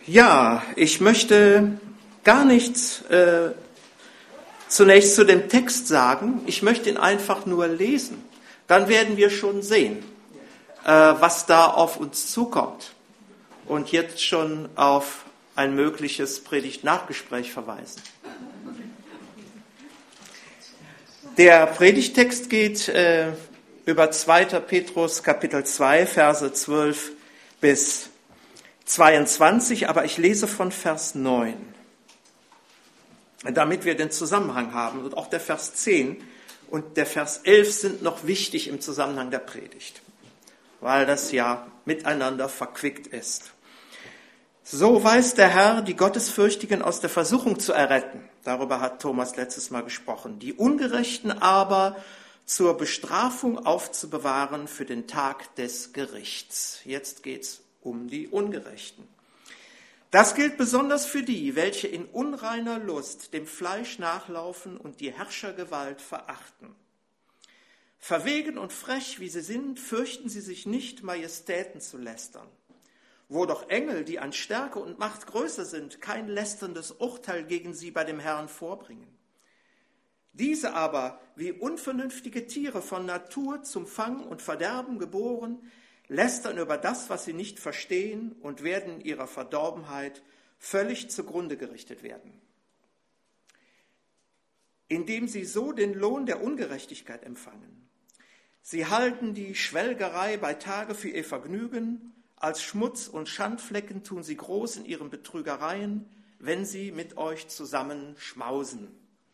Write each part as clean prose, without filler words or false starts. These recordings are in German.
Ja, ich möchte gar nichts zunächst zu dem Text sagen. Ich möchte ihn einfach nur lesen. Dann werden wir schon sehen, was da auf uns zukommt. Und jetzt schon auf ein mögliches Predigt-Nachgespräch verweisen. Der Predigtext geht über 2. Petrus Kapitel 2, Verse 12 bis 22, aber ich lese von Vers 9, damit wir den Zusammenhang haben. Und auch der Vers 10 und der Vers 11 sind noch wichtig im Zusammenhang der Predigt, weil das ja miteinander verquickt ist. So weiß der Herr, die Gottesfürchtigen aus der Versuchung zu erretten. Darüber hat Thomas letztes Mal gesprochen. Die Ungerechten aber zur Bestrafung aufzubewahren für den Tag des Gerichts. Jetzt geht's um die Ungerechten. Das gilt besonders für die, welche in unreiner Lust dem Fleisch nachlaufen und die Herrschergewalt verachten. Verwegen und frech, wie sie sind, fürchten sie sich nicht, Majestäten zu lästern. Wo doch Engel, die an Stärke und Macht größer sind, kein lästerndes Urteil gegen sie bei dem Herrn vorbringen. Diese aber, wie unvernünftige Tiere von Natur zum Fang und Verderben geboren, lästern über das, was sie nicht verstehen und werden in ihrer Verdorbenheit völlig zugrunde gerichtet werden. Indem sie so den Lohn der Ungerechtigkeit empfangen. Sie halten die Schwelgerei bei Tage für ihr Vergnügen, als Schmutz und Schandflecken tun sie groß in ihren Betrügereien, wenn sie mit euch zusammen schmausen.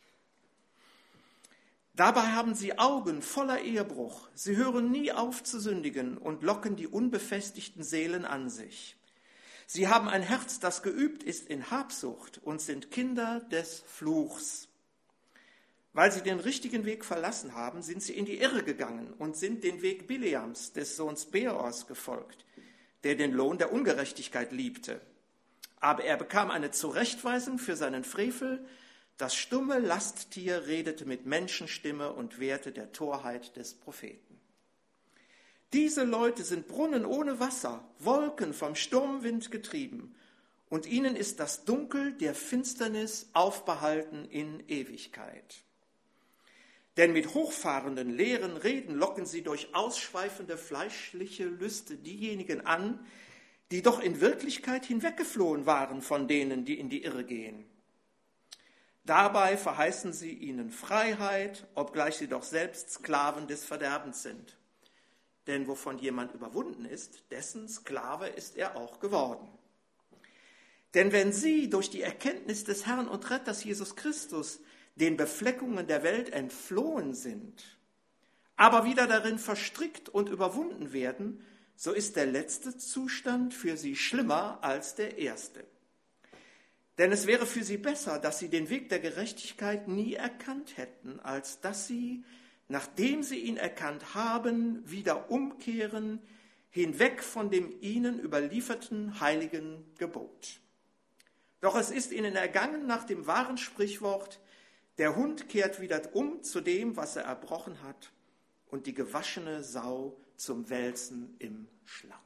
Dabei haben sie Augen voller Ehrbruch, sie hören nie auf zu sündigen und locken die unbefestigten Seelen an sich. Sie haben ein Herz, das geübt ist in Habsucht und sind Kinder des Fluchs. Weil sie den richtigen Weg verlassen haben, sind sie in die Irre gegangen und sind den Weg Bileams, des Sohns Beors, gefolgt, der den Lohn der Ungerechtigkeit liebte. Aber er bekam eine Zurechtweisung für seinen Frevel. Das stumme Lasttier redete mit Menschenstimme und wehrte der Torheit des Propheten. Diese Leute sind Brunnen ohne Wasser, Wolken vom Sturmwind getrieben, und ihnen ist das Dunkel der Finsternis aufbehalten in Ewigkeit. Denn mit hochfahrenden, leeren Reden locken sie durch ausschweifende fleischliche Lüste diejenigen an, die doch in Wirklichkeit hinweggeflohen waren von denen, die in die Irre gehen. Dabei verheißen sie ihnen Freiheit, obgleich sie doch selbst Sklaven des Verderbens sind. Denn wovon jemand überwunden ist, dessen Sklave ist er auch geworden. Denn wenn sie durch die Erkenntnis des Herrn und Retters Jesus Christus den Befleckungen der Welt entflohen sind, aber wieder darin verstrickt und überwunden werden, so ist der letzte Zustand für sie schlimmer als der erste. Denn es wäre für sie besser, dass sie den Weg der Gerechtigkeit nie erkannt hätten, als dass sie, nachdem sie ihn erkannt haben, wieder umkehren, hinweg von dem ihnen überlieferten heiligen Gebot. Doch es ist ihnen ergangen nach dem wahren Sprichwort: Der Hund kehrt wieder um zu dem, was er erbrochen hat, und die gewaschene Sau zum Wälzen im Schlamm.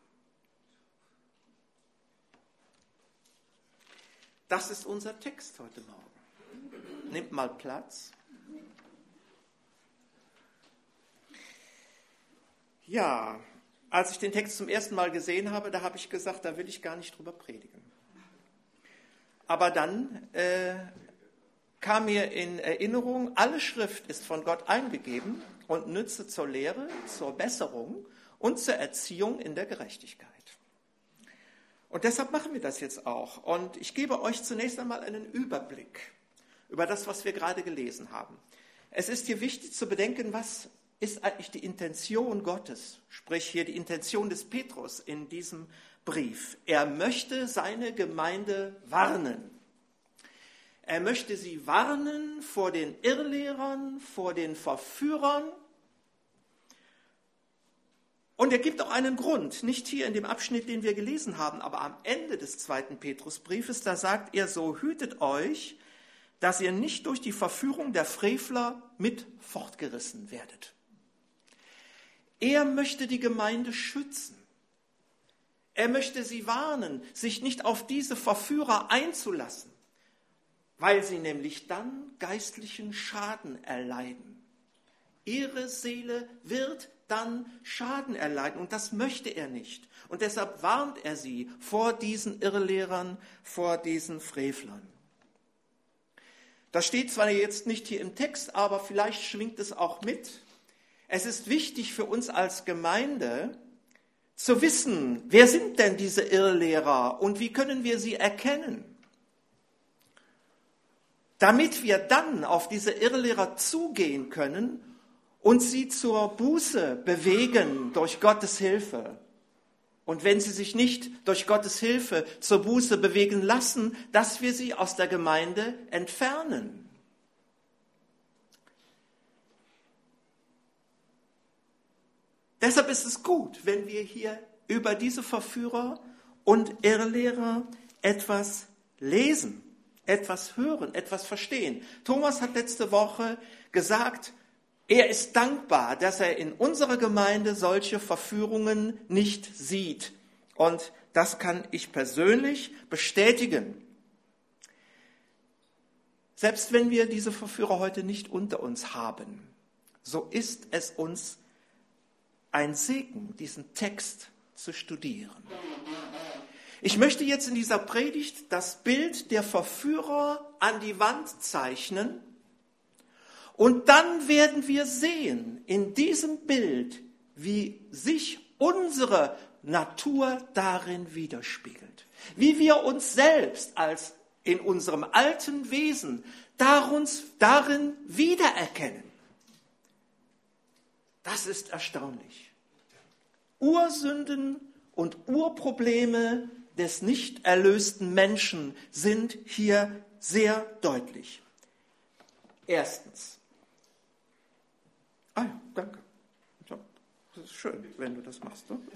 Das ist unser Text heute Morgen. Nehmt mal Platz. Ja, als ich den Text zum ersten Mal gesehen habe, da habe ich gesagt, da will ich gar nicht drüber predigen. Aber dann kam mir in Erinnerung, alle Schrift ist von Gott eingegeben und nütze zur Lehre, zur Besserung und zur Erziehung in der Gerechtigkeit. Und deshalb machen wir das jetzt auch. Und ich gebe euch zunächst einmal einen Überblick über das, was wir gerade gelesen haben. Es ist hier wichtig zu bedenken, was ist eigentlich die Intention Gottes, sprich hier die Intention des Petrus in diesem Brief. Er möchte seine Gemeinde warnen. Er möchte sie warnen vor den Irrlehrern, vor den Verführern. Und er gibt auch einen Grund, nicht hier in dem Abschnitt, den wir gelesen haben, aber am Ende des 2. Petrusbriefes, da sagt er so: Hütet euch, dass ihr nicht durch die Verführung der Frevler mit fortgerissen werdet. Er möchte die Gemeinde schützen. Er möchte sie warnen, sich nicht auf diese Verführer einzulassen, weil sie nämlich dann geistlichen Schaden erleiden. Ihre Seele wird dann Schaden erleiden und das möchte er nicht. Und deshalb warnt er sie vor diesen Irrlehrern, vor diesen Frevlern. Das steht zwar jetzt nicht hier im Text, aber vielleicht schwingt es auch mit. Es ist wichtig für uns als Gemeinde zu wissen, wer sind denn diese Irrlehrer und wie können wir sie erkennen? Damit wir dann auf diese Irrlehrer zugehen können und sie zur Buße bewegen durch Gottes Hilfe. Und wenn sie sich nicht durch Gottes Hilfe zur Buße bewegen lassen, dass wir sie aus der Gemeinde entfernen. Deshalb ist es gut, wenn wir hier über diese Verführer und Irrlehrer etwas lesen, etwas hören, etwas verstehen. Thomas hat letzte Woche gesagt, er ist dankbar, dass er in unserer Gemeinde solche Verführungen nicht sieht. Und das kann ich persönlich bestätigen. Selbst wenn wir diese Verführer heute nicht unter uns haben, so ist es uns ein Segen, diesen Text zu studieren. Ich möchte jetzt in dieser Predigt das Bild der Verführer an die Wand zeichnen. Und dann werden wir sehen in diesem Bild, wie sich unsere Natur darin widerspiegelt. Wie wir uns selbst als in unserem alten Wesen darin wiedererkennen. Das ist erstaunlich. Ursünden und Urprobleme des nicht erlösten Menschen sind hier sehr deutlich. Erstens. Ah ja, danke. Das ist schön, wenn du das machst. Ne?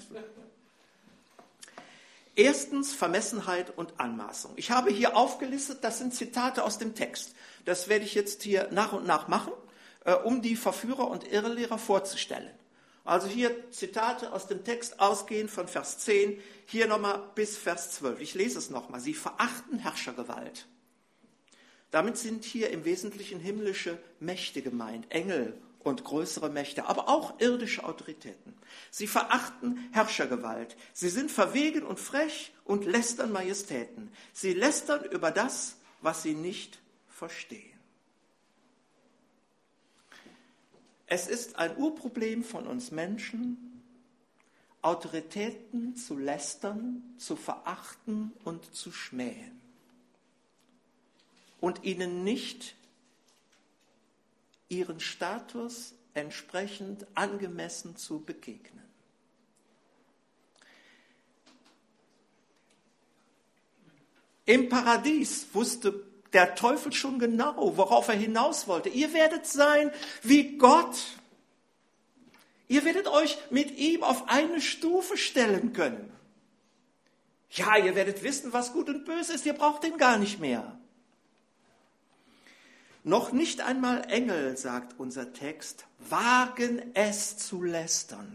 Erstens Vermessenheit und Anmaßung. Ich habe hier aufgelistet, das sind Zitate aus dem Text. Das werde ich jetzt hier nach und nach machen, um die Verführer und Irrlehrer vorzustellen. Also hier Zitate aus dem Text ausgehend von Vers 10, hier nochmal bis Vers 12. Ich lese es nochmal. Sie verachten Herrschergewalt. Damit sind hier im Wesentlichen himmlische Mächte gemeint, Engel und größere Mächte, aber auch irdische Autoritäten. Sie verachten Herrschergewalt. Sie sind verwegen und frech und lästern Majestäten. Sie lästern über das, was sie nicht verstehen. Es ist ein Urproblem von uns Menschen, Autoritäten zu lästern, zu verachten und zu schmähen und ihnen nicht ihren Status entsprechend angemessen zu begegnen. Im Paradies wusste der Teufel schon genau, worauf er hinaus wollte. Ihr werdet sein wie Gott. Ihr werdet euch mit ihm auf eine Stufe stellen können. Ja, ihr werdet wissen, was gut und böse ist. Ihr braucht ihn gar nicht mehr. Noch nicht einmal Engel, sagt unser Text, wagen es zu lästern.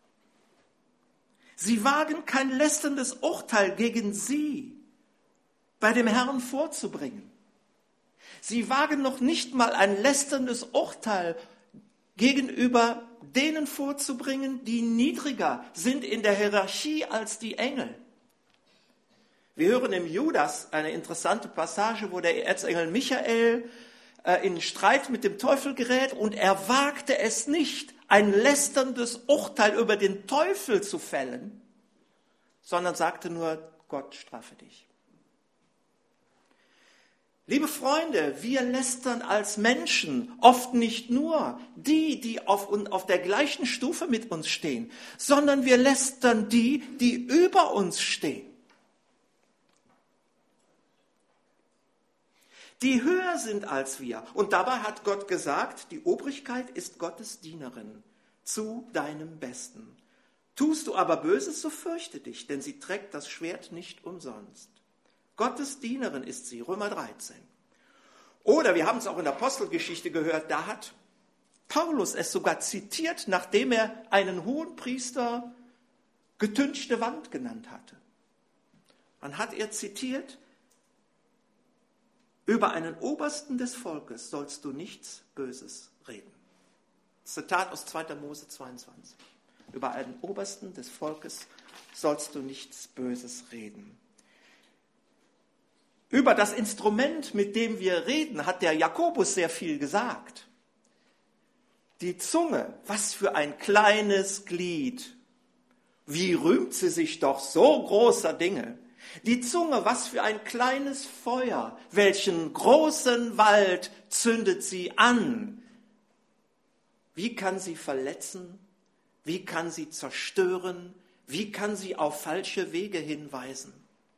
Sie wagen kein lästerndes Urteil gegen sie bei dem Herrn vorzubringen. Sie wagen noch nicht mal ein lästerndes Urteil gegenüber denen vorzubringen, die niedriger sind in der Hierarchie als die Engel. Wir hören im Judas eine interessante Passage, wo der Erzengel Michael in Streit mit dem Teufel gerät und er wagte es nicht, ein lästerndes Urteil über den Teufel zu fällen, sondern sagte nur, Gott strafe dich. Liebe Freunde, wir lästern als Menschen oft nicht nur die auf der gleichen Stufe mit uns stehen, sondern wir lästern die über uns stehen. Die höher sind als wir. Und dabei hat Gott gesagt, die Obrigkeit ist Gottes Dienerin zu deinem Besten. Tust du aber Böses, so fürchte dich, denn sie trägt das Schwert nicht umsonst. Gottes Dienerin ist sie, Römer 13. Oder, wir haben es auch in der Apostelgeschichte gehört, da hat Paulus es sogar zitiert, nachdem er einen Hohenpriester getünchte Wand genannt hatte. Dann hat er zitiert, über einen Obersten des Volkes sollst du nichts Böses reden. Zitat aus 2. Mose 22. Über einen Obersten des Volkes sollst du nichts Böses reden. Über das Instrument, mit dem wir reden, hat der Jakobus sehr viel gesagt. Die Zunge, was für ein kleines Glied. Wie rühmt sie sich doch so großer Dinge. Die Zunge, was für ein kleines Feuer. Welchen großen Wald zündet sie an. Wie kann sie verletzen? Wie kann sie zerstören? Wie kann sie auf falsche Wege hinweisen?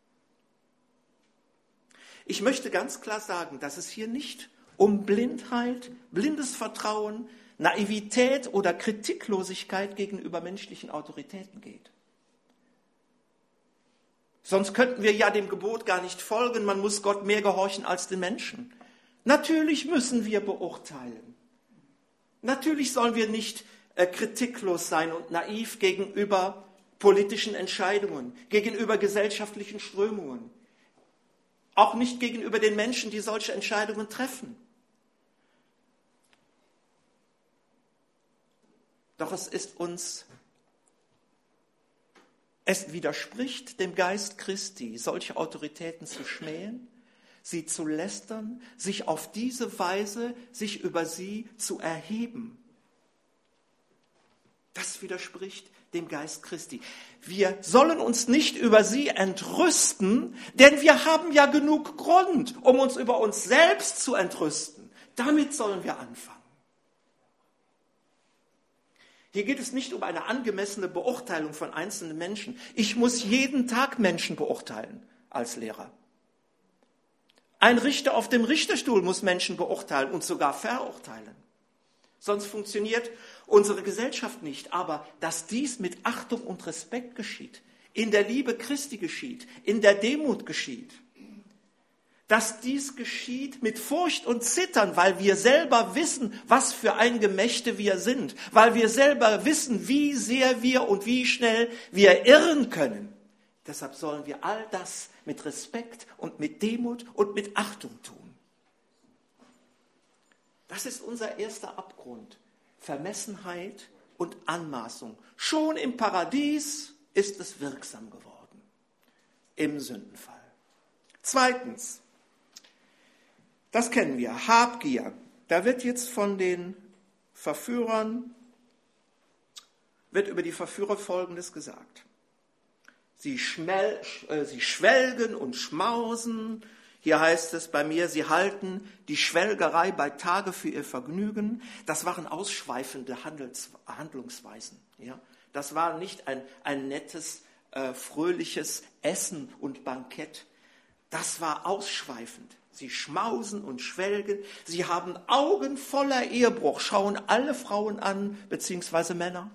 Ich möchte ganz klar sagen, dass es hier nicht um Blindheit, blindes Vertrauen, Naivität oder Kritiklosigkeit gegenüber menschlichen Autoritäten geht. Sonst könnten wir ja dem Gebot gar nicht folgen, man muss Gott mehr gehorchen als den Menschen. Natürlich müssen wir beurteilen. Natürlich sollen wir nicht kritiklos sein und naiv gegenüber politischen Entscheidungen, gegenüber gesellschaftlichen Strömungen. Auch nicht gegenüber den Menschen, die solche Entscheidungen treffen. Doch es widerspricht dem Geist Christi, solche Autoritäten zu schmähen, sie zu lästern, sich auf diese Weise, sich über sie zu erheben. Das widerspricht dem Geist Christi. Wir sollen uns nicht über sie entrüsten, denn wir haben ja genug Grund, um uns über uns selbst zu entrüsten. Damit sollen wir anfangen. Hier geht es nicht um eine angemessene Beurteilung von einzelnen Menschen. Ich muss jeden Tag Menschen beurteilen als Lehrer. Ein Richter auf dem Richterstuhl muss Menschen beurteilen und sogar verurteilen. Sonst funktioniert unsere Gesellschaft nicht. Aber dass dies mit Achtung und Respekt geschieht, in der Liebe Christi geschieht, in der Demut geschieht, dass dies geschieht mit Furcht und Zittern, weil wir selber wissen, was für ein Gemächte wir sind, weil wir selber wissen, wie sehr wir und wie schnell wir irren können. Deshalb sollen wir all das mit Respekt und mit Demut und mit Achtung tun. Das ist unser erster Abgrund. Vermessenheit und Anmaßung. Schon im Paradies ist es wirksam geworden. Im Sündenfall. Zweitens, das kennen wir, Habgier. Da wird jetzt von den Verführern, wird über die Verführer Folgendes gesagt. Sie schwelgen und schmausen. Hier heißt es bei mir, sie halten die Schwelgerei bei Tage für ihr Vergnügen. Das waren ausschweifende Handlungsweisen. Ja? Das war nicht ein nettes, fröhliches Essen und Bankett. Das war ausschweifend. Sie schmausen und schwelgen. Sie haben Augen voller Ehebruch, schauen alle Frauen an, beziehungsweise Männer.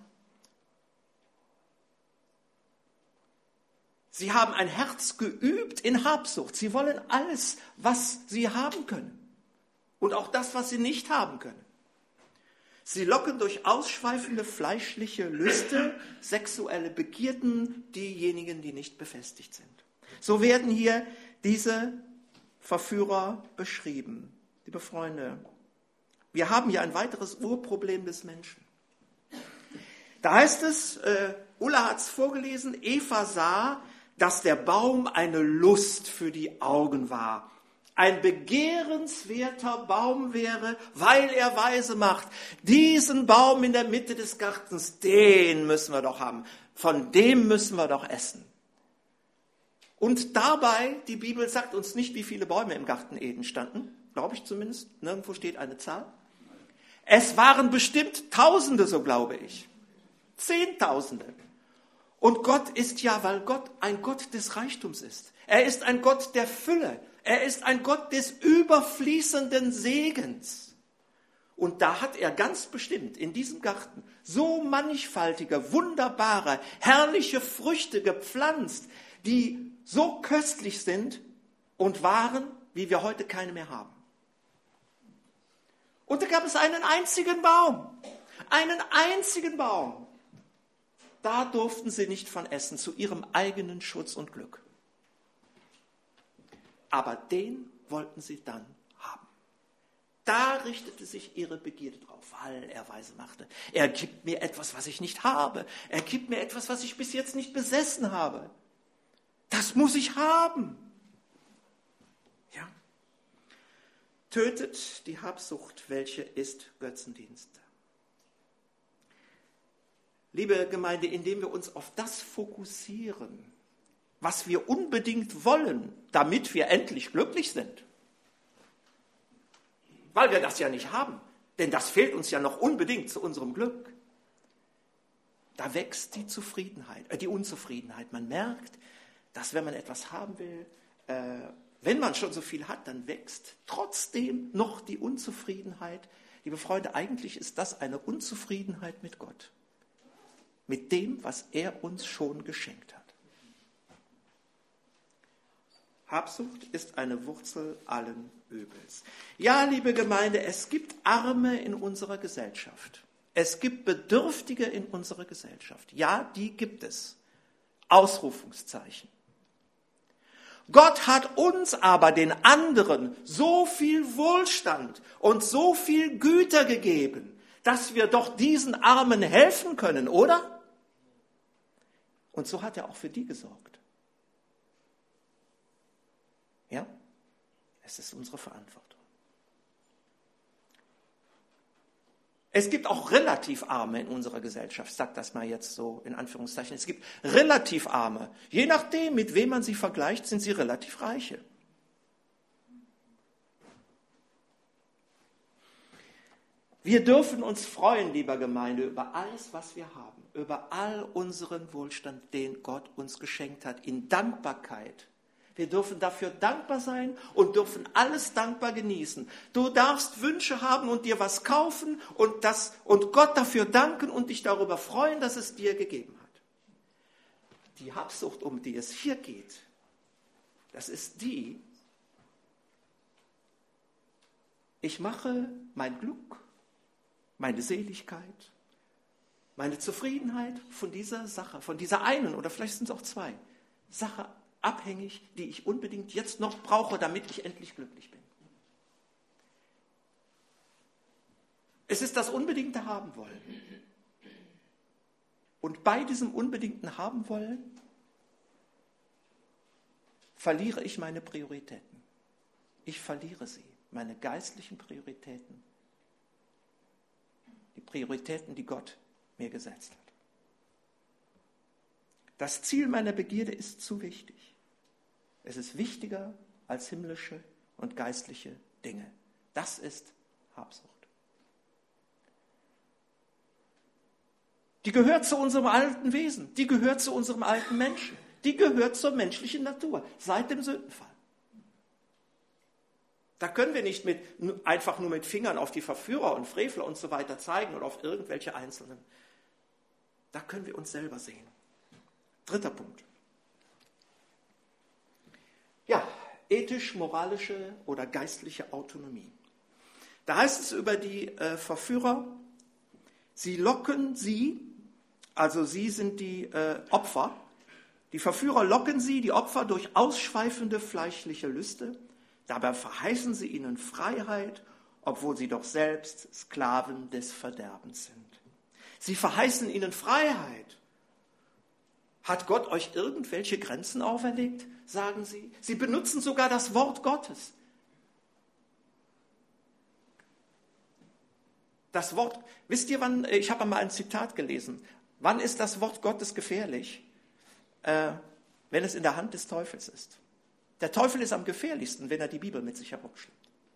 Sie haben ein Herz geübt in Habsucht. Sie wollen alles, was sie haben können. Und auch das, was sie nicht haben können. Sie locken durch ausschweifende fleischliche Lüste, sexuelle Begierden diejenigen, die nicht befestigt sind. So werden hier diese Verführer beschrieben. Liebe Freunde, wir haben hier ein weiteres Urproblem des Menschen. Da heißt es, Ulla hat es vorgelesen, Eva sah, dass der Baum eine Lust für die Augen war. Ein begehrenswerter Baum wäre, weil er weise macht. Diesen Baum in der Mitte des Gartens, den müssen wir doch haben. Von dem müssen wir doch essen. Und dabei, die Bibel sagt uns nicht, wie viele Bäume im Garten Eden standen. Glaube ich zumindest. Nirgendwo steht eine Zahl. Es waren bestimmt Tausende, so glaube ich. Zehntausende. Und Gott ist ja, weil Gott ein Gott des Reichtums ist. Er ist ein Gott der Fülle. Er ist ein Gott des überfließenden Segens. Und da hat er ganz bestimmt in diesem Garten so mannigfaltige, wunderbare, herrliche Früchte gepflanzt, die so köstlich sind und waren, wie wir heute keine mehr haben. Und da gab es einen einzigen Baum. Einen einzigen Baum. da durften sie nicht von essen, zu ihrem eigenen Schutz und Glück. Aber den wollten sie dann haben. Da richtete sich ihre Begierde drauf, weil er weise machte. Er gibt mir etwas, was ich nicht habe. Er gibt mir etwas, was ich bis jetzt nicht besessen habe. Das muss ich haben. Ja. Tötet die Habsucht, welche ist Götzendienst. Liebe Gemeinde, indem wir uns auf das fokussieren, was wir unbedingt wollen, damit wir endlich glücklich sind. Weil wir das ja nicht haben, denn das fehlt uns ja noch unbedingt zu unserem Glück. Da wächst die Unzufriedenheit. Man merkt, dass wenn man etwas haben will, wenn man schon so viel hat, dann wächst trotzdem noch die Unzufriedenheit. Liebe Freunde, eigentlich ist das eine Unzufriedenheit mit Gott. Mit dem, was er uns schon geschenkt hat. Habsucht ist eine Wurzel allen Übels. Ja, liebe Gemeinde, es gibt Arme in unserer Gesellschaft. Es gibt Bedürftige in unserer Gesellschaft. Ja, die gibt es. Ausrufungszeichen. Gott hat uns aber, den anderen, so viel Wohlstand und so viel Güter gegeben, dass wir doch diesen Armen helfen können, oder? Und so hat er auch für die gesorgt. Ja, es ist unsere Verantwortung. Es gibt auch relativ Arme in unserer Gesellschaft, ich sage das mal jetzt so in Anführungszeichen. Es gibt relativ Arme. Je nachdem, mit wem man sie vergleicht, sind sie relativ Reiche. Wir dürfen uns freuen, lieber Gemeinde, über alles, was wir haben, über all unseren Wohlstand, den Gott uns geschenkt hat, in Dankbarkeit. Wir dürfen dafür dankbar sein und dürfen alles dankbar genießen. Du darfst Wünsche haben und dir was kaufen und Gott dafür danken und dich darüber freuen, dass es dir gegeben hat. Die Habsucht, um die es hier geht, das ist die, ich mache mein Glück, meine Seligkeit, meine Zufriedenheit von dieser Sache, von dieser einen oder vielleicht sind es auch zwei Sache abhängig, die ich unbedingt jetzt noch brauche, damit ich endlich glücklich bin. Es ist das unbedingte Haben-Wollen. Und bei diesem unbedingten Haben-Wollen verliere ich meine Prioritäten. Ich verliere sie, meine geistlichen Prioritäten. Die Prioritäten, die Gott mir gesetzt hat. Das Ziel meiner Begierde ist zu wichtig. Es ist wichtiger als himmlische und geistliche Dinge. Das ist Habsucht. Die gehört zu unserem alten Wesen, die gehört zu unserem alten Menschen, die gehört zur menschlichen Natur seit dem Sündenfall. Da können wir nicht einfach nur mit Fingern auf die Verführer und Frevler und so weiter zeigen oder auf irgendwelche Einzelnen. Da können wir uns selber sehen. Dritter Punkt. Ja, ethisch-moralische oder geistliche Autonomie. Da heißt es über die Verführer, sie locken sie, also sie sind die Opfer, die Verführer locken sie, die Opfer, durch ausschweifende fleischliche Lüste, dabei verheißen sie ihnen Freiheit, obwohl sie doch selbst Sklaven des Verderbens sind. Sie verheißen ihnen Freiheit. Hat Gott euch irgendwelche Grenzen auferlegt, sagen sie? Sie benutzen sogar das Wort Gottes. Das Wort, wisst ihr wann, ich habe einmal ein Zitat gelesen, wann ist das Wort Gottes gefährlich? Wenn es in der Hand des Teufels ist. Der Teufel ist am gefährlichsten, wenn er die Bibel mit sich herumschleppt.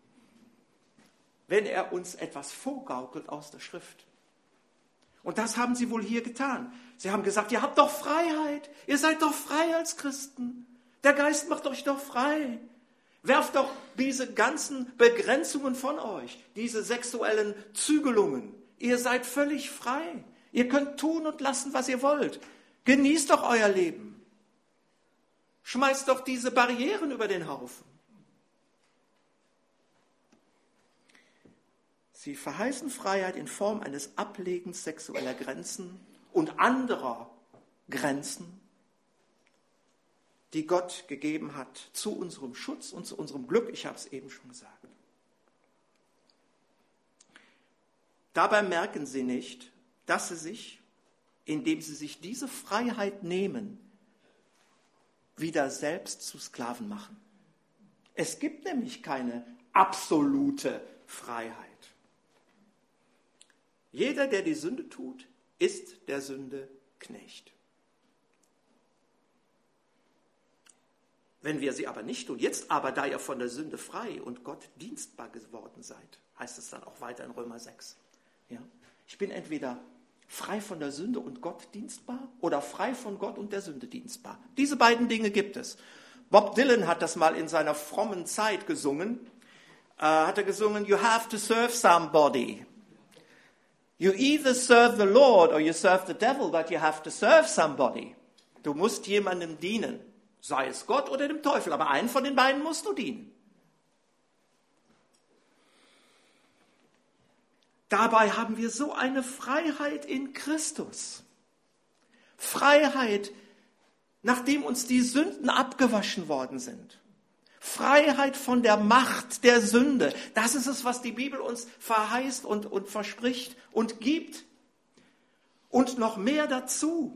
Wenn er uns etwas vorgaukelt aus der Schrift. Und das haben sie wohl hier getan. Sie haben gesagt, ihr habt doch Freiheit. Ihr seid doch frei als Christen. Der Geist macht euch doch frei. Werft doch diese ganzen Begrenzungen von euch, diese sexuellen Zügelungen. Ihr seid völlig frei. Ihr könnt tun und lassen, was ihr wollt. Genießt doch euer Leben. Schmeißt doch diese Barrieren über den Haufen. Sie verheißen Freiheit in Form eines Ablegens sexueller Grenzen und anderer Grenzen, die Gott gegeben hat zu unserem Schutz und zu unserem Glück. Ich habe es eben schon gesagt. Dabei merken sie nicht, dass sie sich, indem sie sich diese Freiheit nehmen, wieder selbst zu Sklaven machen. Es gibt nämlich keine absolute Freiheit. Jeder, der die Sünde tut, ist der Sünde Knecht. Wenn wir sie aber nicht tun, jetzt aber, da ihr von der Sünde frei und Gott dienstbar geworden seid, heißt es dann auch weiter in Römer 6. Ja? Ich bin entweder frei von der Sünde und Gott dienstbar oder frei von Gott und der Sünde dienstbar. Diese beiden Dinge gibt es. Bob Dylan hat das mal in seiner frommen Zeit gesungen. Hat er gesungen, you have to serve somebody. You either serve the Lord or you serve the devil, but you have to serve somebody. Du musst jemandem dienen, sei es Gott oder dem Teufel, aber einen von den beiden musst du dienen. Dabei haben wir so eine Freiheit in Christus. Freiheit, nachdem uns die Sünden abgewaschen worden sind. Freiheit von der Macht der Sünde. Das ist es, was die Bibel uns verheißt und verspricht und gibt. Und noch mehr dazu.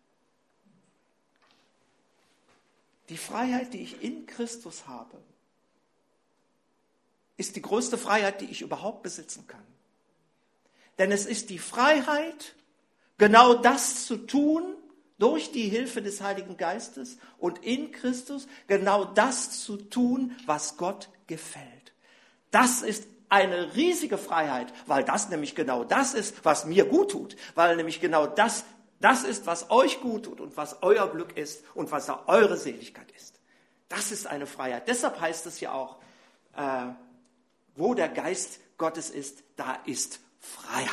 Die Freiheit, die ich in Christus habe, ist die größte Freiheit, die ich überhaupt besitzen kann. Denn es ist die Freiheit, genau das zu tun, durch die Hilfe des Heiligen Geistes und in Christus, genau das zu tun, was Gott gefällt. Das ist eine riesige Freiheit, weil das nämlich genau das ist, was mir gut tut, weil nämlich genau das ist, was euch gut tut und was euer Glück ist und was eure Seligkeit ist. Das ist eine Freiheit. Deshalb heißt es ja auch, wo der Geist Gottes ist, da ist Freiheit.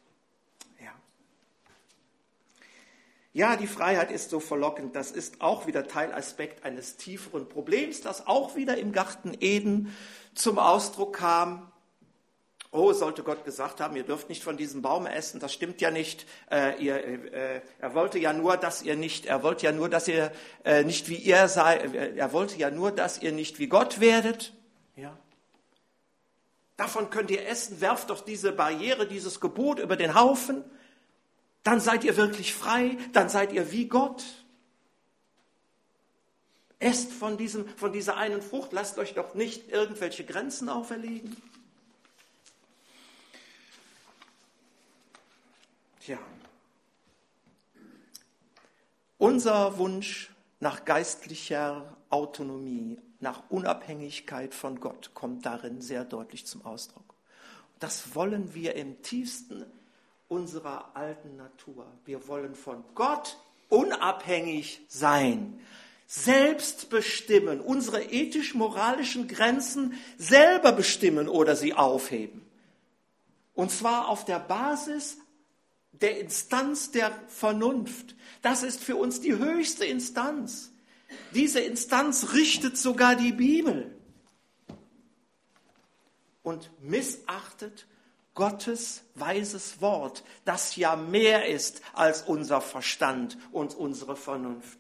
Ja, die Freiheit ist so verlockend. Das ist auch wieder Teilaspekt eines tieferen Problems, das auch wieder im Garten Eden zum Ausdruck kam. Oh, sollte Gott gesagt haben, ihr dürft nicht von diesem Baum essen, das stimmt ja nicht. Er wollte ja nur, dass ihr nicht wie ihr seid. Er wollte ja nur, dass ihr nicht wie Gott werdet. Ja. Davon könnt ihr essen, werft doch diese Barriere, dieses Gebot über den Haufen. Dann seid ihr wirklich frei, dann seid ihr wie Gott. Esst von dieser einen Frucht, lasst euch doch nicht irgendwelche Grenzen auferlegen. Tja, unser Wunsch nach geistlicher Autonomie, nach Unabhängigkeit von Gott kommt darin sehr deutlich zum Ausdruck. Das wollen wir im tiefsten unserer alten Natur. Wir wollen von Gott unabhängig sein, selbst bestimmen, unsere ethisch-moralischen Grenzen selber bestimmen oder sie aufheben. Und zwar auf der Basis der Instanz der Vernunft. Das ist für uns die höchste Instanz. Diese Instanz richtet sogar die Bibel und missachtet Gottes weises Wort, das ja mehr ist als unser Verstand und unsere Vernunft.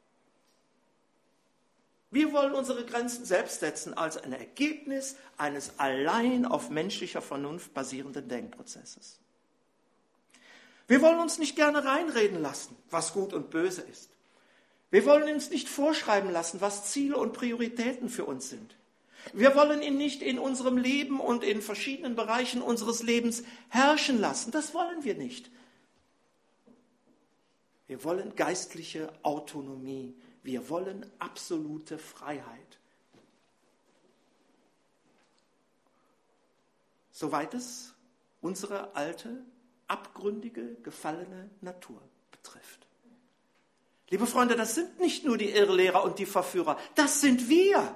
Wir wollen unsere Grenzen selbst setzen als ein Ergebnis eines allein auf menschlicher Vernunft basierenden Denkprozesses. Wir wollen uns nicht gerne reinreden lassen, was gut und böse ist. Wir wollen uns nicht vorschreiben lassen, was Ziele und Prioritäten für uns sind. Wir wollen ihn nicht in unserem Leben und in verschiedenen Bereichen unseres Lebens herrschen lassen. Das wollen wir nicht. Wir wollen geistliche Autonomie. Wir wollen absolute Freiheit. Soweit es unsere alte, abgründige, gefallene Natur betrifft. Liebe Freunde, das sind nicht nur die Irrlehrer und die Verführer, das sind wir.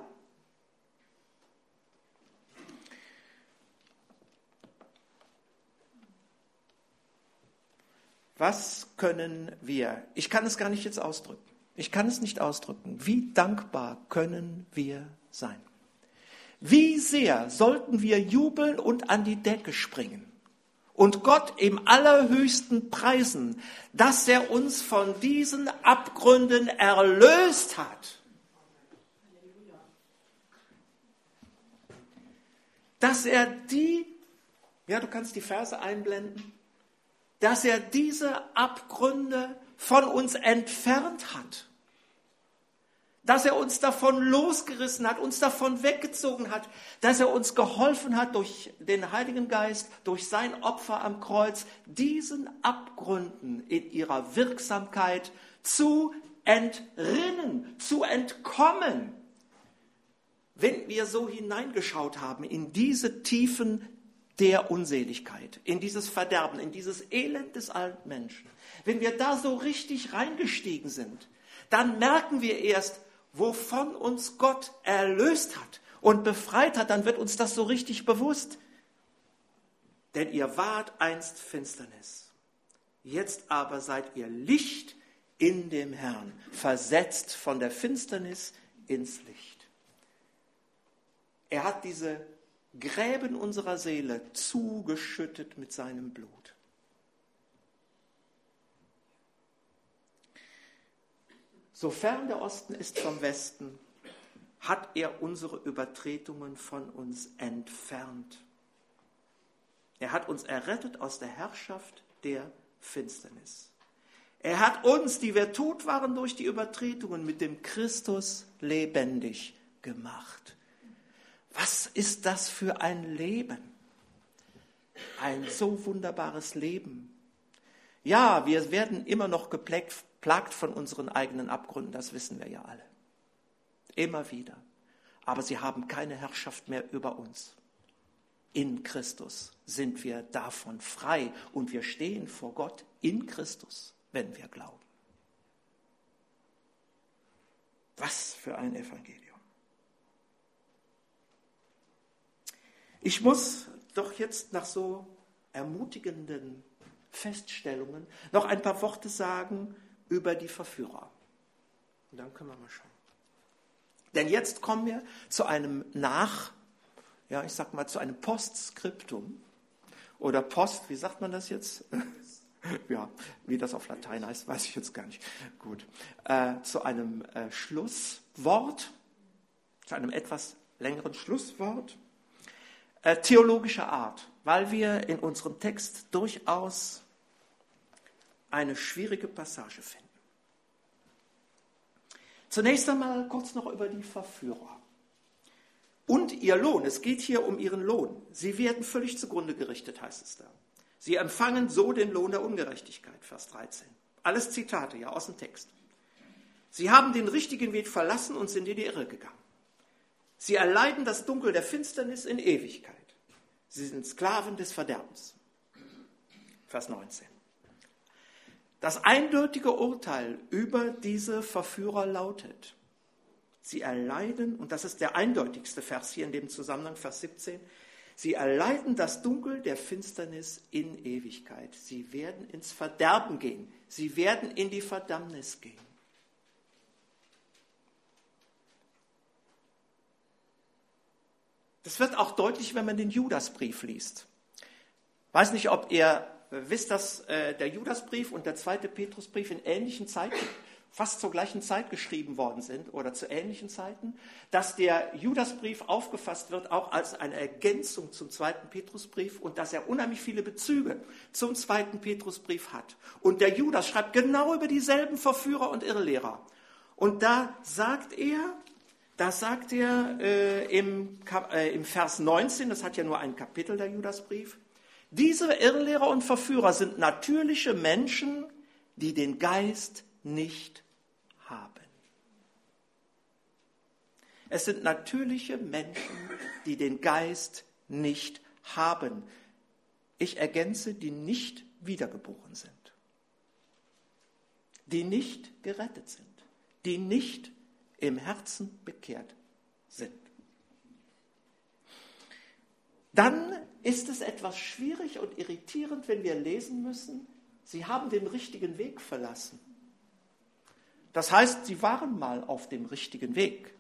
Was können wir? Ich kann es gar nicht jetzt ausdrücken. Ich kann es nicht ausdrücken. Wie dankbar können wir sein? Wie sehr sollten wir jubeln und an die Decke springen und Gott im allerhöchsten preisen, dass er uns von diesen Abgründen erlöst hat. Dass er du kannst die Verse einblenden, dass er diese Abgründe von uns entfernt hat. Dass er uns davon losgerissen hat, uns davon weggezogen hat, dass er uns geholfen hat durch den Heiligen Geist, durch sein Opfer am Kreuz, diesen Abgründen in ihrer Wirksamkeit zu entrinnen, zu entkommen. Wenn wir so hineingeschaut haben in diese Tiefen der Unseligkeit, in dieses Verderben, in dieses Elend des alten Menschen, wenn wir da so richtig reingestiegen sind, dann merken wir erst, wovon uns Gott erlöst hat und befreit hat, dann wird uns das so richtig bewusst. Denn ihr wart einst Finsternis, jetzt aber seid ihr Licht in dem Herrn, versetzt von der Finsternis ins Licht. Er hat diese Gräben unserer Seele zugeschüttet mit seinem Blut. Sofern der Osten ist vom Westen, hat er unsere Übertretungen von uns entfernt. Er hat uns errettet aus der Herrschaft der Finsternis. Er hat uns, die wir tot waren durch die Übertretungen, mit dem Christus lebendig gemacht. Was ist das für ein Leben? Ein so wunderbares Leben. Ja, wir werden immer noch geplagt von unseren eigenen Abgründen, das wissen wir ja alle. Immer wieder. Aber sie haben keine Herrschaft mehr über uns. In Christus sind wir davon frei und wir stehen vor Gott in Christus, wenn wir glauben. Was für ein Evangelium. Ich muss doch jetzt nach so ermutigenden Feststellungen noch ein paar Worte sagen über die Verführer. Und dann können wir mal schauen. Denn jetzt kommen wir zu einem zu einem Postskriptum oder wie sagt man das jetzt? Ja, wie das auf Latein heißt, weiß ich jetzt gar nicht. Gut. Zu einem Schlusswort, zu einem etwas längeren Schlusswort, theologischer Art, weil wir in unserem Text durchaus eine schwierige Passage finden. Zunächst einmal kurz noch über die Verführer. Und ihr Lohn, es geht hier um ihren Lohn. Sie werden völlig zugrunde gerichtet, heißt es da. Sie empfangen so den Lohn der Ungerechtigkeit, Vers 13. Alles Zitate, ja, aus dem Text. Sie haben den richtigen Weg verlassen und sind in die Irre gegangen. Sie erleiden das Dunkel der Finsternis in Ewigkeit. Sie sind Sklaven des Verderbens. Vers 19. Das eindeutige Urteil über diese Verführer lautet, sie erleiden, und das ist der eindeutigste Vers hier in dem Zusammenhang, Vers 17, sie erleiden das Dunkel der Finsternis in Ewigkeit. Sie werden ins Verderben gehen. Sie werden in die Verdammnis gehen. Das wird auch deutlich, wenn man den Judasbrief liest. Ich weiß nicht, ob ihr wisst, dass der Judasbrief und der 2. Petrusbrief in ähnlichen Zeiten, fast zur gleichen Zeit geschrieben worden sind oder zu ähnlichen Zeiten, dass der Judasbrief aufgefasst wird auch als eine Ergänzung zum 2. Petrusbrief und dass er unheimlich viele Bezüge zum 2. Petrusbrief hat. Und der Judas schreibt genau über dieselben Verführer und Irrlehrer. Und da sagt er im Vers 19, das hat ja nur ein Kapitel, der Judasbrief, diese Irrlehrer und Verführer sind natürliche Menschen, die den Geist nicht haben. Es sind natürliche Menschen, die den Geist nicht haben. Ich ergänze, die nicht wiedergeboren sind, die nicht gerettet sind, die nicht im Herzen bekehrt sind. Dann ist es etwas schwierig und irritierend, wenn wir lesen müssen, sie haben den richtigen Weg verlassen. Das heißt, sie waren mal auf dem richtigen Weg.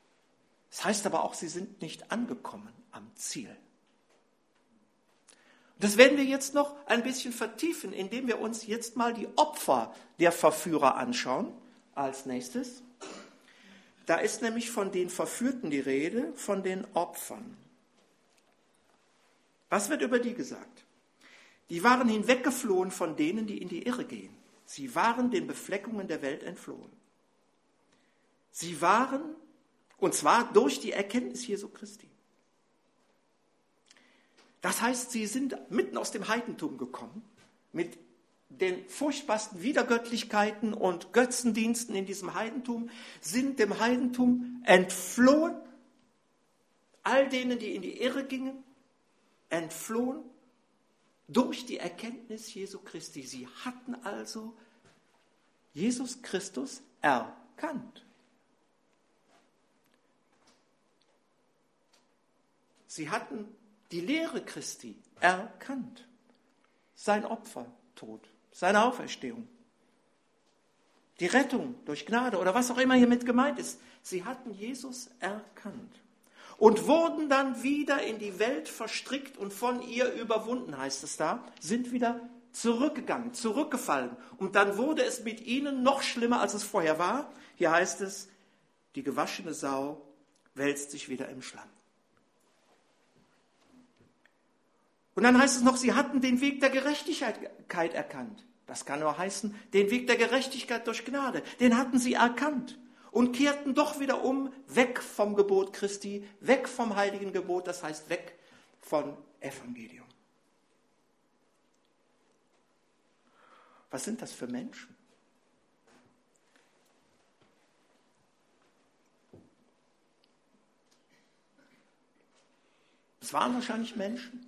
Das heißt aber auch, sie sind nicht angekommen am Ziel. Das werden wir jetzt noch ein bisschen vertiefen, indem wir uns jetzt mal die Opfer der Verführer anschauen. Als nächstes. Da ist nämlich von den Verführten die Rede, von den Opfern. Was wird über die gesagt? Die waren hinweggeflohen von denen, die in die Irre gehen. Sie waren den Befleckungen der Welt entflohen. Sie waren, und zwar durch die Erkenntnis Jesu Christi. Das heißt, sie sind mitten aus dem Heidentum gekommen, mit den furchtbarsten Widergöttlichkeiten und Götzendiensten in diesem Heidentum, sind dem Heidentum entflohen, all denen, die in die Irre gingen, entflohen, durch die Erkenntnis Jesu Christi. Sie hatten also Jesus Christus erkannt. Sie hatten die Lehre Christi erkannt. Sein Opfertod, seine Auferstehung, die Rettung durch Gnade oder was auch immer hiermit gemeint ist. Sie hatten Jesus erkannt und wurden dann wieder in die Welt verstrickt und von ihr überwunden, heißt es da, sind wieder zurückgegangen, zurückgefallen. Und dann wurde es mit ihnen noch schlimmer, als es vorher war. Hier heißt es, die gewaschene Sau wälzt sich wieder im Schlamm. Und dann heißt es noch, sie hatten den Weg der Gerechtigkeit erkannt. Das kann nur heißen, den Weg der Gerechtigkeit durch Gnade. Den hatten sie erkannt und kehrten doch wieder um, weg vom Gebot Christi, weg vom heiligen Gebot, das heißt weg vom Evangelium. Was sind das für Menschen? Es waren wahrscheinlich Menschen,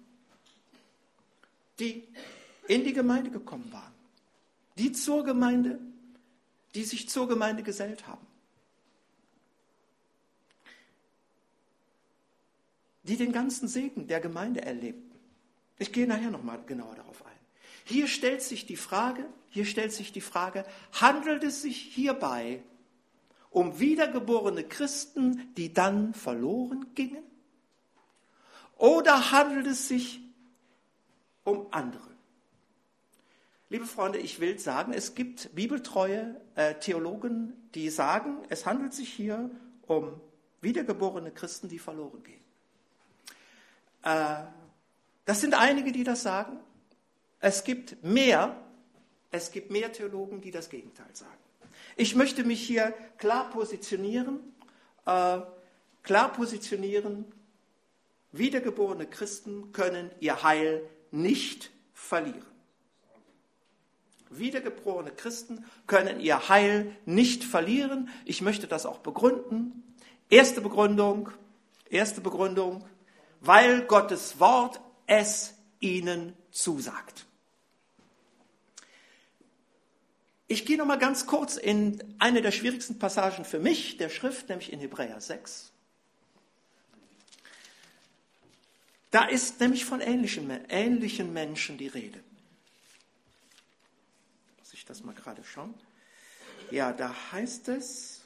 die in die Gemeinde gekommen waren, die sich zur Gemeinde gesellt haben, die den ganzen Segen der Gemeinde erlebten. Ich gehe nachher nochmal genauer darauf ein. Hier stellt sich die Frage, handelt es sich hierbei um wiedergeborene Christen, die dann verloren gingen? Oder handelt es sich um andere? Liebe Freunde, ich will sagen, es gibt bibeltreue Theologen, die sagen, es handelt sich hier um wiedergeborene Christen, die verloren gehen. Das sind einige, die das sagen. Es gibt mehr Theologen, die das Gegenteil sagen. Ich möchte mich hier klar positionieren. Wiedergeborene Christen können ihr Heil nicht verlieren. Wiedergeborene Christen können ihr Heil nicht verlieren. Ich möchte das auch begründen. Erste Begründung, weil Gottes Wort es ihnen zusagt. Ich gehe noch mal ganz kurz in eine der schwierigsten Passagen für mich der Schrift, nämlich in Hebräer 6. Da ist nämlich von ähnlichen Menschen die Rede. Muss ich das mal gerade schauen? Ja, da heißt es,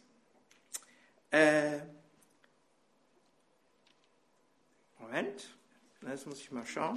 Moment, jetzt muss ich mal schauen.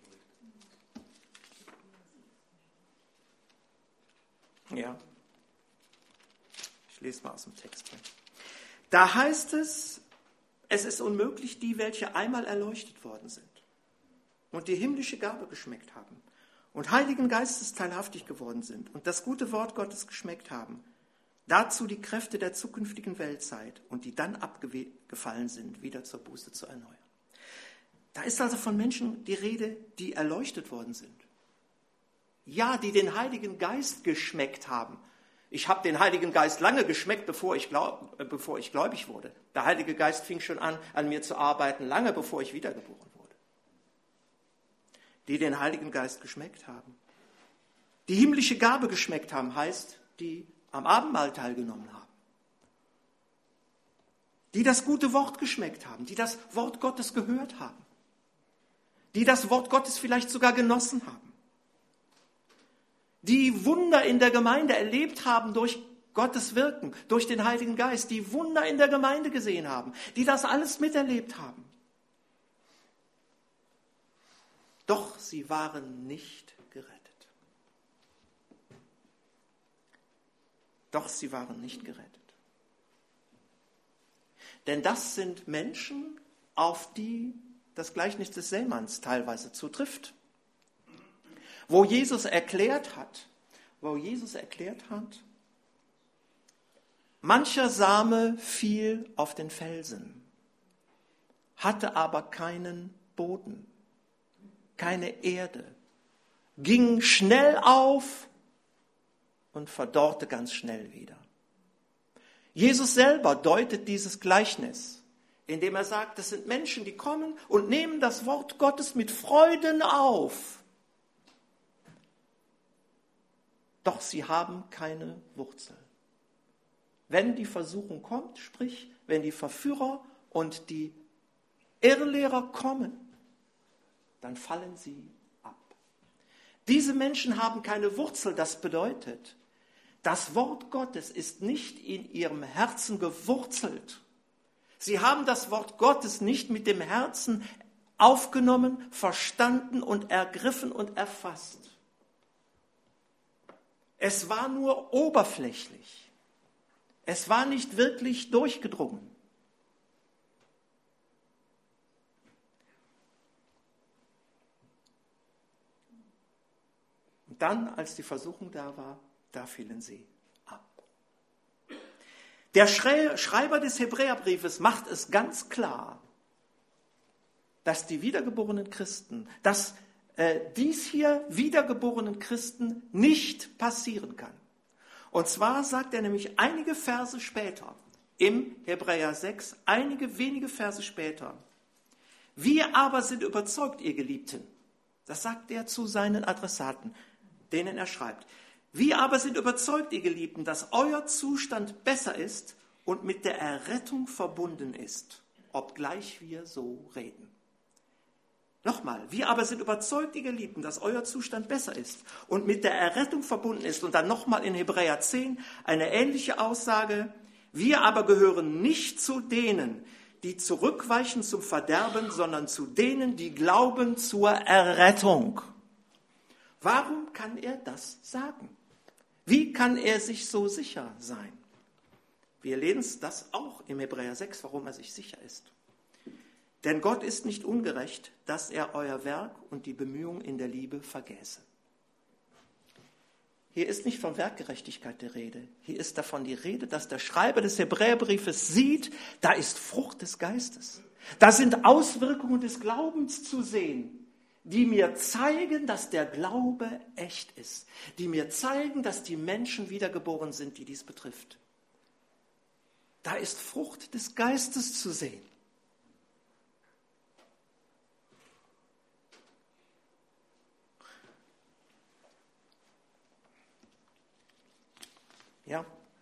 Ja, ich lese mal aus dem Text. Da heißt es, es ist unmöglich, die, welche einmal erleuchtet worden sind und die himmlische Gabe geschmeckt haben und Heiligen Geistes teilhaftig geworden sind und das gute Wort Gottes geschmeckt haben, dazu die Kräfte der zukünftigen Weltzeit und die dann abgefallen sind, wieder zur Buße zu erneuern. Da ist also von Menschen die Rede, die erleuchtet worden sind. Ja, die den Heiligen Geist geschmeckt haben. Ich habe den Heiligen Geist lange geschmeckt, bevor ich gläubig wurde. Der Heilige Geist fing schon an mir zu arbeiten, lange bevor ich wiedergeboren wurde. Die den Heiligen Geist geschmeckt haben. Die himmlische Gabe geschmeckt haben, heißt, die am Abendmahl teilgenommen haben. Die das gute Wort geschmeckt haben, die das Wort Gottes gehört haben. Die das Wort Gottes vielleicht sogar genossen haben. Die Wunder in der Gemeinde erlebt haben durch Gottes Wirken, durch den Heiligen Geist, die Wunder in der Gemeinde gesehen haben, die das alles miterlebt haben. Doch sie waren nicht gerettet. Doch sie waren nicht gerettet. Denn das sind Menschen, auf die das Gleichnis des Sämanns teilweise zutrifft. Wo Jesus erklärt hat, mancher Same fiel auf den Felsen, hatte aber keinen Boden, keine Erde, ging schnell auf und verdorrte ganz schnell wieder. Jesus selber deutet dieses Gleichnis, indem er sagt, das sind Menschen, die kommen und nehmen das Wort Gottes mit Freuden auf. Doch sie haben keine Wurzel. Wenn die Versuchung kommt, sprich, wenn die Verführer und die Irrlehrer kommen, dann fallen sie ab. Diese Menschen haben keine Wurzel, das bedeutet, das Wort Gottes ist nicht in ihrem Herzen gewurzelt. Sie haben das Wort Gottes nicht mit dem Herzen aufgenommen, verstanden und ergriffen und erfasst. Es war nur oberflächlich. Es war nicht wirklich durchgedrungen. Und dann, als die Versuchung da war, da fielen sie ab. Der Schreiber des Hebräerbriefes macht es ganz klar, dass die wiedergeborenen Christen, dass dies hier wiedergeborenen Christen nicht passieren kann. Und zwar sagt er nämlich einige Verse später, im Hebräer 6, einige wenige Verse später, wir aber sind überzeugt, ihr Geliebten, das sagt er zu seinen Adressaten, denen er schreibt, wir aber sind überzeugt, ihr Geliebten, dass euer Zustand besser ist und mit der Errettung verbunden ist, obgleich wir so reden. Nochmal, wir aber sind überzeugt, ihr Geliebten, dass euer Zustand besser ist und mit der Errettung verbunden ist. Und dann nochmal in Hebräer 10 eine ähnliche Aussage. Wir aber gehören nicht zu denen, die zurückweichen zum Verderben, sondern zu denen, die glauben zur Errettung. Warum kann er das sagen? Wie kann er sich so sicher sein? Wir lesen das auch im Hebräer 6, warum er sich sicher ist. Denn Gott ist nicht ungerecht, dass er euer Werk und die Bemühung in der Liebe vergäße. Hier ist nicht von Werkgerechtigkeit die Rede. Hier ist davon die Rede, dass der Schreiber des Hebräerbriefes sieht, da ist Frucht des Geistes. Da sind Auswirkungen des Glaubens zu sehen, die mir zeigen, dass der Glaube echt ist. Die mir zeigen, dass die Menschen wiedergeboren sind, die dies betrifft. Da ist Frucht des Geistes zu sehen. Ja.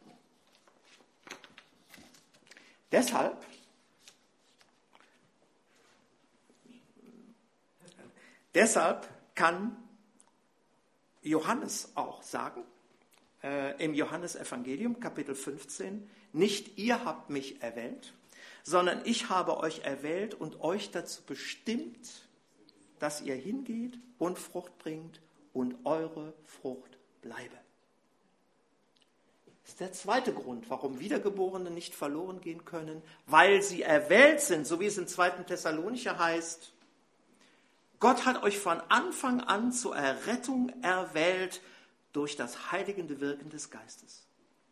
Deshalb kann Johannes auch sagen, im Johannesevangelium, Kapitel 15, nicht ihr habt mich erwählt, sondern ich habe euch erwählt und euch dazu bestimmt, dass ihr hingeht und Frucht bringt und eure Frucht bleibe. Das ist der zweite Grund, warum Wiedergeborene nicht verloren gehen können, weil sie erwählt sind, so wie es im 2. Thessalonicher heißt. Gott hat euch von Anfang an zur Errettung erwählt durch das heiligende Wirken des Geistes.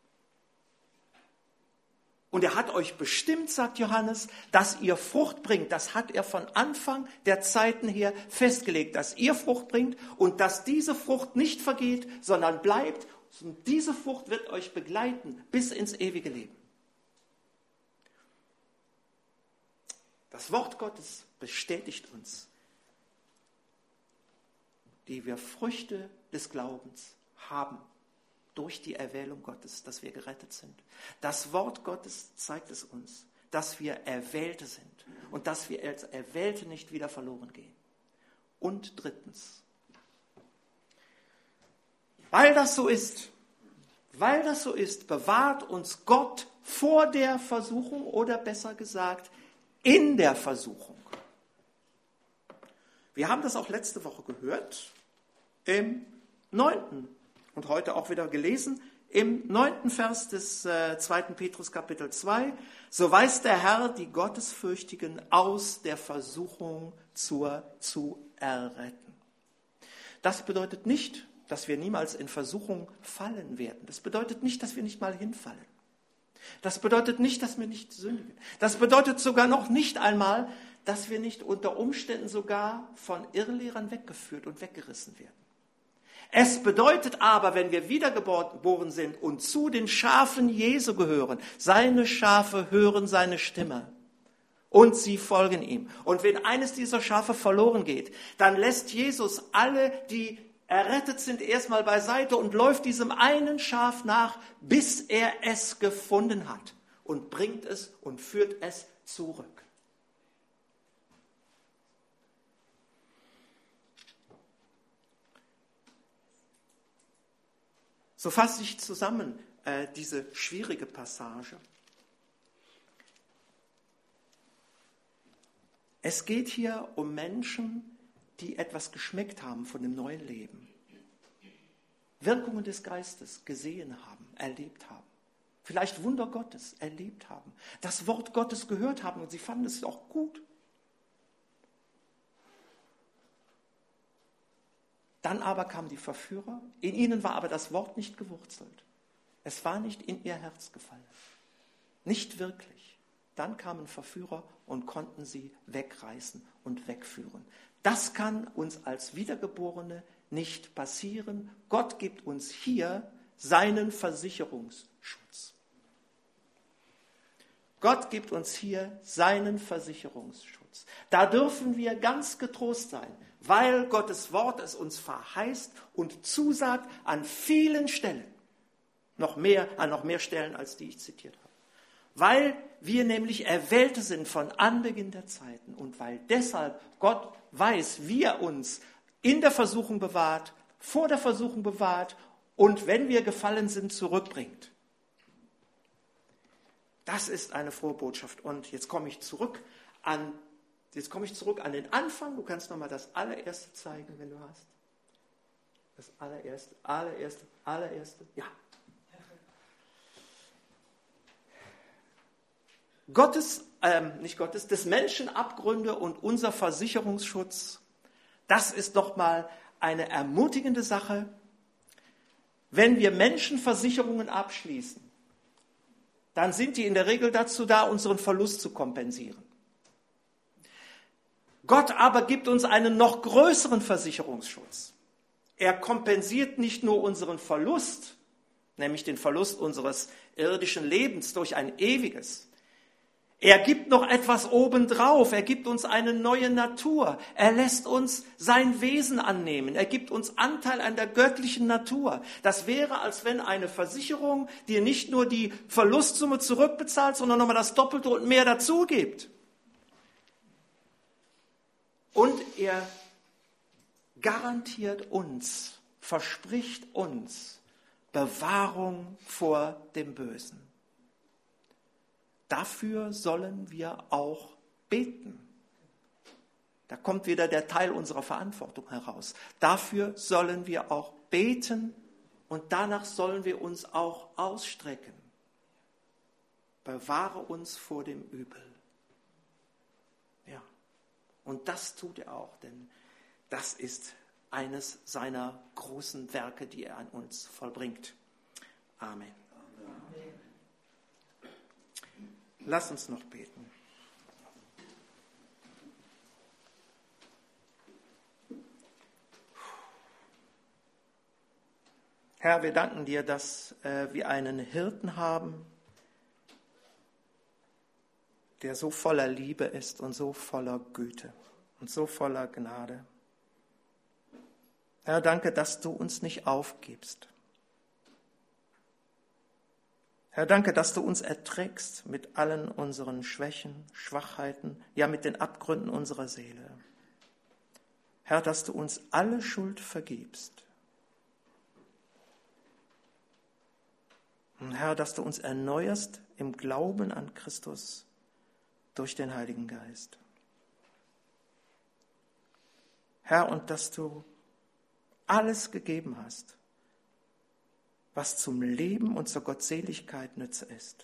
Und er hat euch bestimmt, sagt Johannes, dass ihr Frucht bringt. Das hat er von Anfang der Zeiten her festgelegt, dass ihr Frucht bringt und dass diese Frucht nicht vergeht, sondern bleibt. Und diese Frucht wird euch begleiten bis ins ewige Leben. Das Wort Gottes bestätigt uns, die wir Früchte des Glaubens haben durch die Erwählung Gottes, dass wir gerettet sind. Das Wort Gottes zeigt es uns, dass wir Erwählte sind und dass wir als Erwählte nicht wieder verloren gehen. Und drittens, weil das so ist, bewahrt uns Gott vor der Versuchung oder besser gesagt in der Versuchung. Wir haben das auch letzte Woche gehört, im 9. und heute auch wieder gelesen, im 9. Vers des 2. Petrus Kapitel 2. So weist der Herr die Gottesfürchtigen aus der Versuchung zu erretten. Das bedeutet nicht, dass wir niemals in Versuchung fallen werden. Das bedeutet nicht, dass wir nicht mal hinfallen. Das bedeutet nicht, dass wir nicht sündigen. Das bedeutet sogar noch nicht einmal, dass wir nicht unter Umständen sogar von Irrlehrern weggeführt und weggerissen werden. Es bedeutet aber, wenn wir wiedergeboren sind und zu den Schafen Jesu gehören, seine Schafe hören seine Stimme und sie folgen ihm. Und wenn eines dieser Schafe verloren geht, dann lässt Jesus alle, die errettet sind, erstmal beiseite und läuft diesem einen Schaf nach, bis er es gefunden hat und bringt es und führt es zurück. So fasse ich zusammen diese schwierige Passage. Es geht hier um Menschen, die etwas geschmeckt haben von dem neuen Leben. Wirkungen des Geistes gesehen haben, erlebt haben. Vielleicht Wunder Gottes erlebt haben. Das Wort Gottes gehört haben und sie fanden es auch gut. Dann aber kamen die Verführer, in ihnen war aber das Wort nicht gewurzelt. Es war nicht in ihr Herz gefallen. Nicht wirklich. Dann kamen Verführer und konnten sie wegreißen und wegführen. Das kann uns als Wiedergeborene nicht passieren. Gott gibt uns hier seinen Versicherungsschutz. Gott gibt uns hier seinen Versicherungsschutz. Da dürfen wir ganz getrost sein, weil Gottes Wort es uns verheißt und zusagt an vielen Stellen, an noch mehr Stellen, als die ich zitiert habe. Weil wir nämlich Erwählte sind von Anbeginn der Zeiten und weil deshalb Gott weiß, wie er uns in der Versuchung bewahrt, vor der Versuchung bewahrt und wenn wir gefallen sind, zurückbringt. Das ist eine frohe Botschaft. Und jetzt komme ich zurück an den Anfang. Du kannst nochmal das allererste zeigen, wenn du hast. Das allererste. Ja. Des Menschen Abgründe und unser Versicherungsschutz. Das ist nochmal eine ermutigende Sache. Wenn wir Menschenversicherungen abschließen, dann sind die in der Regel dazu da, unseren Verlust zu kompensieren. Gott aber gibt uns einen noch größeren Versicherungsschutz. Er kompensiert nicht nur unseren Verlust, nämlich den Verlust unseres irdischen Lebens durch ein ewiges. Er gibt noch etwas obendrauf. Er gibt uns eine neue Natur. Er lässt uns sein Wesen annehmen. Er gibt uns Anteil an der göttlichen Natur. Das wäre, als wenn eine Versicherung dir nicht nur die Verlustsumme zurückbezahlt, sondern nochmal das Doppelte und mehr dazu gibt. Und er garantiert uns, verspricht uns Bewahrung vor dem Bösen. Dafür sollen wir auch beten. Da kommt wieder der Teil unserer Verantwortung heraus. Dafür sollen wir auch beten und danach sollen wir uns auch ausstrecken. Bewahre uns vor dem Übel. Ja, und das tut er auch, denn das ist eines seiner großen Werke, die er an uns vollbringt. Amen. Lass uns noch beten. Herr, wir danken dir, dass wir einen Hirten haben, der so voller Liebe ist und so voller Güte und so voller Gnade. Herr, danke, dass du uns nicht aufgibst. Herr, danke, dass du uns erträgst mit allen unseren Schwächen, Schwachheiten, ja mit den Abgründen unserer Seele. Herr, dass du uns alle Schuld vergibst. Und Herr, dass du uns erneuerst im Glauben an Christus durch den Heiligen Geist. Herr, und dass du alles gegeben hast, was zum Leben und zur Gottseligkeit Nütze ist.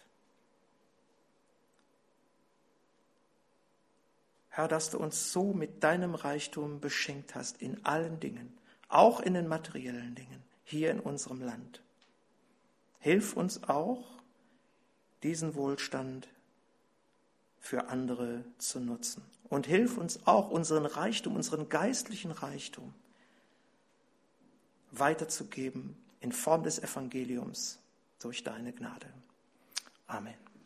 Herr, dass du uns so mit deinem Reichtum beschenkt hast in allen Dingen, auch in den materiellen Dingen, hier in unserem Land. Hilf uns auch, diesen Wohlstand für andere zu nutzen. Und hilf uns auch, unseren Reichtum, unseren geistlichen Reichtum weiterzugeben in Form des Evangeliums durch deine Gnade. Amen.